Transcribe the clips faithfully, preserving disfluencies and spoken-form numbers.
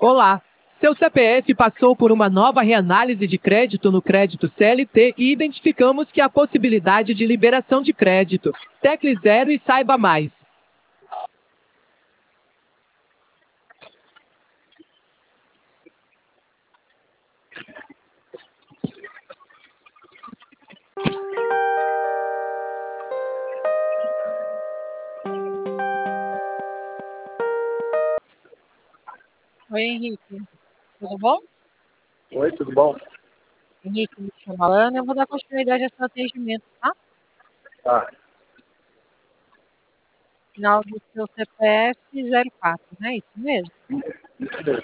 Olá! Seu C P F passou por uma nova reanálise de crédito no crédito C L T e identificamos que há possibilidade de liberação de crédito. Tecle zero e saiba mais. Oi, Henrique. Tudo bom? Oi, tudo bom? Henrique, me chama Ana. Eu vou dar continuidade ao seu atendimento, tá? Tá. Final do seu C P F zero quatro, não é isso mesmo? Isso mesmo.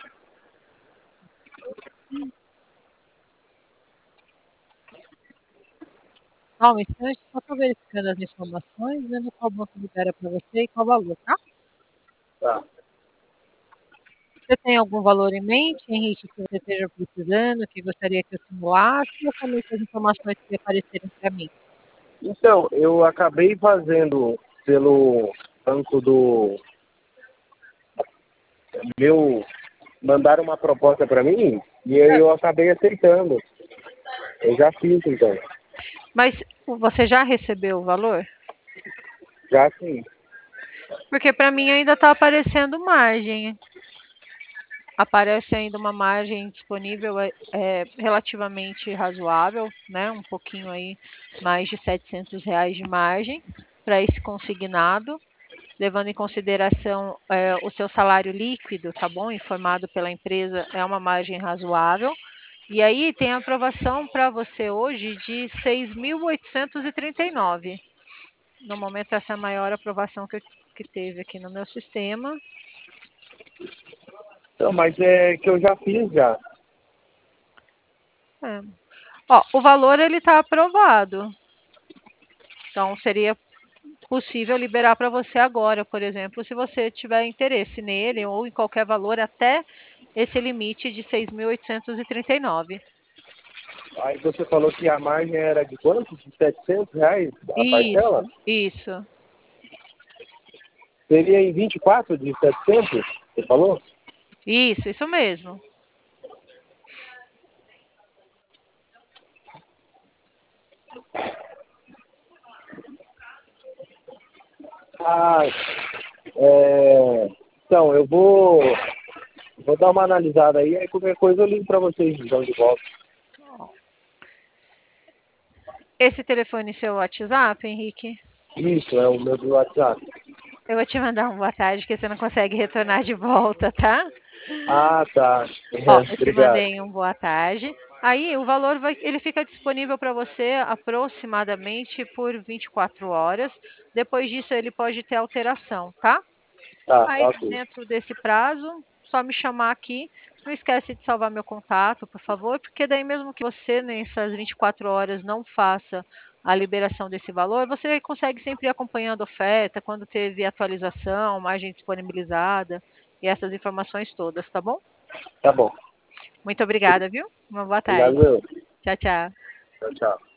Só um instante, só estou verificando as informações, vendo qual banco libera para você e qual valor, tá? Tá. Você tem algum valor em mente, Henrique, que você esteja precisando, que gostaria que eu simulasse, ou somente as informações que aparecerem para mim? Então, eu acabei fazendo pelo banco do meu, mandaram uma proposta para mim e aí eu acabei aceitando. Eu já fiz, então. Mas você já recebeu o valor? Já sim. Porque para mim ainda está aparecendo margem. Aparece ainda uma margem disponível é, é, relativamente razoável, né? Um pouquinho aí, mais de setecentos reais de margem para esse consignado, levando em consideração é, o seu salário líquido, tá bom? Informado pela empresa, é uma margem razoável. E aí tem a aprovação para você hoje de seis mil oitocentos e trinta e nove. No momento, essa é a maior aprovação que, eu, que teve aqui no meu sistema. Não, mas é que eu já fiz já. É. Ó, o valor ele está aprovado. Então, seria possível liberar para você agora, por exemplo, se você tiver interesse nele ou em qualquer valor até esse limite de seis mil oitocentos e trinta e nove. Aí você falou que a margem era de quanto? De setecentos reais a parcela? Isso, isso. Seria em vinte e quatro de setecentos? Você falou? Isso, isso mesmo. Ah, é... Então, eu vou, vou dar uma analisada aí, aí qualquer coisa eu ligo para vocês então de volta. Esse telefone seu WhatsApp, Henrique? Isso, é o meu do WhatsApp. Eu vou te mandar um boa tarde, que você não consegue retornar de volta, tá? Ah, tá. Ó, eu te Obrigado. mandei um boa tarde. Aí o valor vai, ele fica disponível para você aproximadamente por vinte e quatro horas. Depois disso, ele pode ter alteração, tá? Tá, Aí, tá ok. dentro desse prazo, só me chamar aqui. Não esquece de salvar meu contato, por favor, porque daí mesmo que você nessas vinte e quatro horas não faça a liberação desse valor, você consegue sempre ir acompanhando a oferta, quando teve atualização, margem disponibilizada e essas informações todas, tá bom? Tá bom. Muito obrigada, viu? Uma boa tarde. Obrigado, eu. Tchau, tchau. Tchau, tchau.